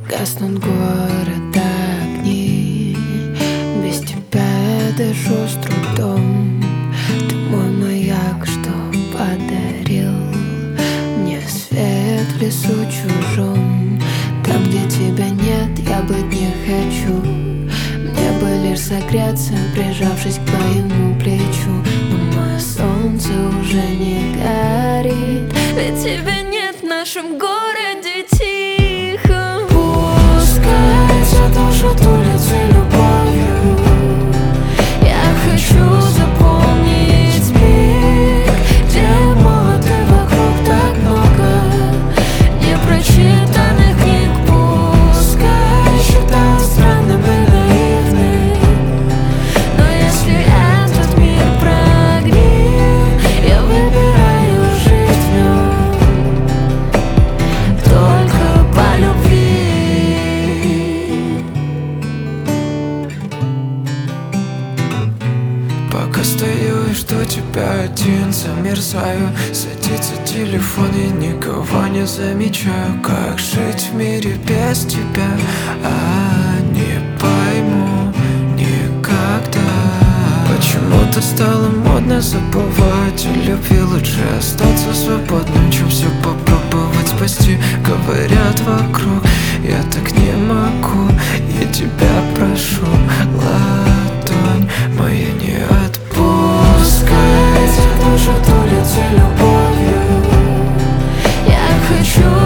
Гаснут города огни, без тебя я дышу с трудом. Ты мой маяк, что подарил мне свет в лесу чужом. Там, где тебя нет, я быть не хочу. Мне бы лишь согреться, прижавшись к твоему плечу. Но мое солнце уже не горит, ведь тебя нет в нашем городе тихо. Пускай задушат улицы любовью. Я хочу запомнить миг, где молоды вокруг так много непрочитанных книг. Пускай считают странным и наивным, но если этот мир про огни, я выбираю жить в нем только по любви. Пока стою и жду тебя один, замерзаю. Садится телефон, я никого не замечаю. Как жить в мире без тебя, не пойму никогда. Почему-то стало модно забывать о любви. Лучше остаться свободным, чем все попробовать спасти. Говорят вокруг, я так не могу. Я тебя прошу, ладонь моя не отпускай. Задушат улицы любовью. Я хочу